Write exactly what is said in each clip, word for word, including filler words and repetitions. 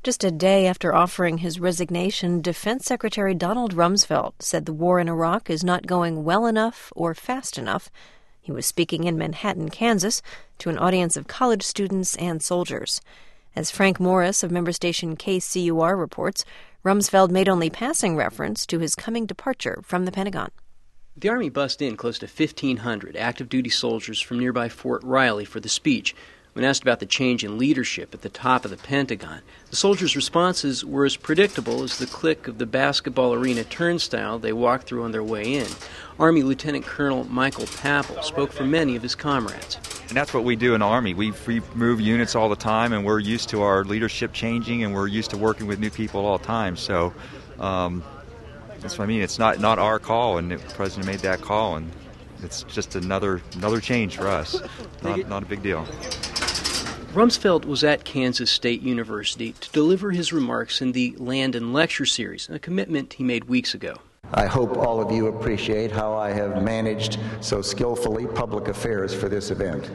Just a day after offering his resignation, Defense Secretary Donald Rumsfeld said the war in Iraq is not going well enough or fast enough. He was speaking in Manhattan, Kansas, to an audience of college students and soldiers. As Frank Morris of member station K C U R reports, Rumsfeld made only passing reference to his coming departure from the Pentagon. The Army bussed in close to fifteen hundred active-duty soldiers from nearby Fort Riley for the speech. When asked about the change in leadership at the top of the Pentagon, the soldiers' responses were as predictable as the click of the basketball arena turnstile they walked through on their way in. Army Lieutenant Colonel Michael Pappel spoke for many of his comrades. And that's what we do in the Army. We, we move units all the time, and we're used to our leadership changing, and we're used to working with new people all the time. So um, that's what I mean. It's not, not our call, and the President made that call, and it's just another another change for us. Not, not a big deal. Rumsfeld was at Kansas State University to deliver his remarks in the Landon Lecture Series, a commitment he made weeks ago. I hope all of you appreciate how I have managed so skillfully public affairs for this event.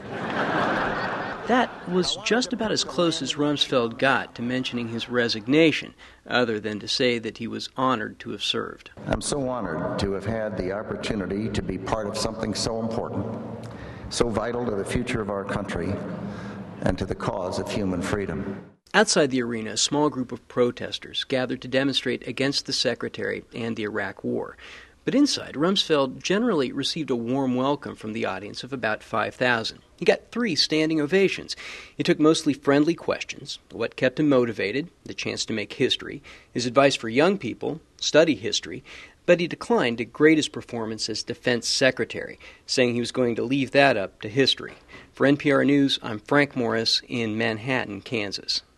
That was just about as close as Rumsfeld got to mentioning his resignation, other than to say that he was honored to have served. I'm so honored to have had the opportunity to be part of something so important, so vital to the future of our country, and to the cause of human freedom. Outside the arena, a small group of protesters gathered to demonstrate against the Secretary and the Iraq War. But inside, Rumsfeld generally received a warm welcome from the audience of about five thousand. He got three standing ovations. He took mostly friendly questions, what kept him motivated, the chance to make history, his advice for young people, study history, but he declined to grade his performance as Defense Secretary, saying he was going to leave that up to history. For N P R News, I'm Frank Morris in Manhattan, Kansas.